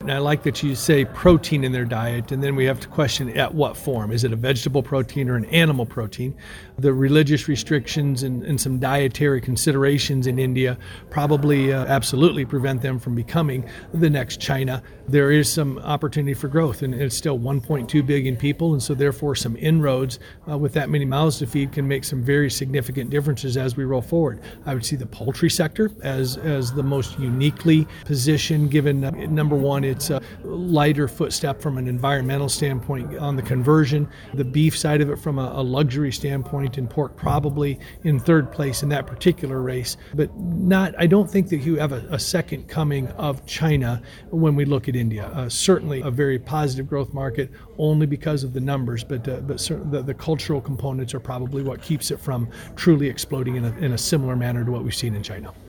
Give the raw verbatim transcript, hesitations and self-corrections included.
And I like that you say protein in their diet, and then we have to question at what form. Is it a vegetable protein or an animal protein? The religious restrictions and, and some dietary considerations in India probably uh, absolutely prevent them from becoming the next China. There is some opportunity for growth, and it's still one point two billion people, and so therefore some inroads uh, with that many mouths to feed can make some very significant differences as we roll forward. I would see the poultry sector as, as the most uniquely positioned, given uh, number one, it's a lighter footstep from an environmental standpoint on the conversion, the beef side of it from a, a luxury standpoint, and pork probably in third place in that particular race. But not, I don't think that you have a, a second coming of China when we look at India. Uh, certainly a very positive growth market only because of the numbers, but uh, but the, the cultural components are probably what keeps it from truly exploding in a, in a similar manner to what we've seen in China.